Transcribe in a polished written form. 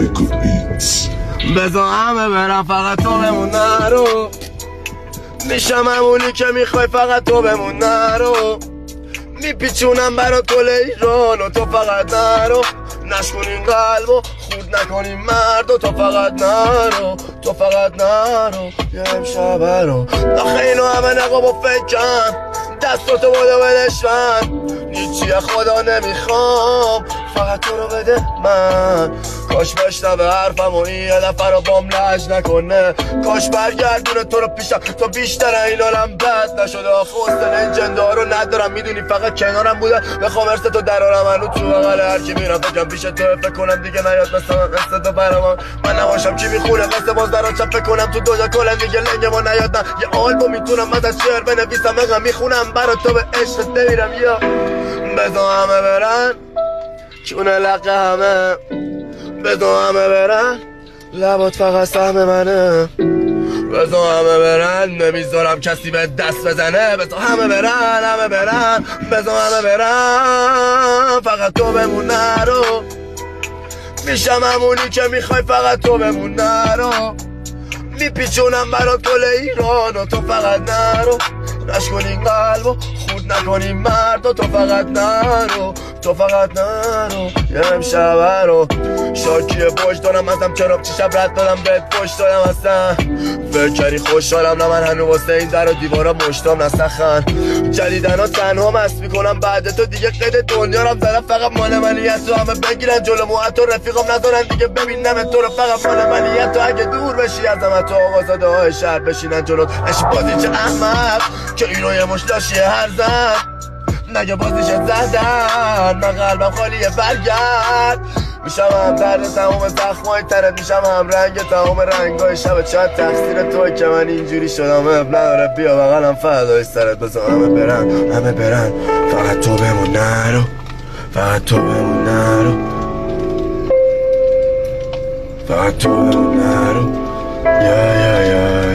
بذار همه برن فقط تو بمون نرو، میشم همونی که میخوای فقط تو بمون نرو، میپیچونم برا کل ایران و تو فقط نرو، نشکنین قلب و خود نکنین مرد و تو فقط نرو، تو فقط نرو یه امشب رو آخه اینو همه نقاب و فکرم دستاتو بوده بدش من هیچی خدا نمیخوام فقط تو رو بده من، کاش بشنوه حرفم و این یه دفعه رو بام لج نکنه، کاش برگردونه تو رو پیشم تا بیشتر این حالم بد نشده، آخه حسن این جنده رو ندارم میدونی فقط کنارم بوده بخوام ارث تو درارم هنو تو بغل هرکی میرم فکرم پیش تو فکر کنم دیگه نیاد مثل تو برام من نباشم کی میخونه قصه باز دران چپ کنم تو دنیا کلن دیگه لنگ ما نیاد نه یه آلبوم میتونم من از شعر بنویسم اقم میخونم برا تو به عشقت بمیرم یا بذار همه برن چونه لقه همه، بذار همه برن لبات فقط سهم منه، بذار همه برن نمیذارم کسی به دست بزنه، بذار همه برن بذار همه برن فقط تو بمون نرو، میشم همونی که میخوای فقط تو بمون نرو، میپیچونم برا کل ایران و تو فقط نرو، نشکنین قلب و خود نکنین مرد و تو فقط نرو، تو فقط نرو یه امشب رو شاکی پشت دارم ازم چرا چی شب رد دادم بهت پشت دادم اصلا فکر کردی خوشحالم نه من هنو واسه این در و دیوارا مشتام نسخن جدیدن ها تنها مست میکنم بعد تو دیگه قید دنیا رم زدم فقط مال منیت تو همه بگیرن جلو مو حتی رفیقم نذارن دیگه ببینم تو رو فقط مال منیت تو اگه دور بشی ازم تو آقازاده های شهر بشینن جلوت نشی بازی چه احمق که اینو یه مشتاشیه هر زن نگه بازیش زدن من قلبم خالیه برگرد میشم هم درد تمام زخمای تنت میشم هم رنگ تمام رنگای شب چند تقصیر توی که من اینجوری شدم اب نداره بیا بغلم فدای سرت بذار همه برن فقط تو بمون نرو فقط تو بمون نرو فقط تو بمون نرو یا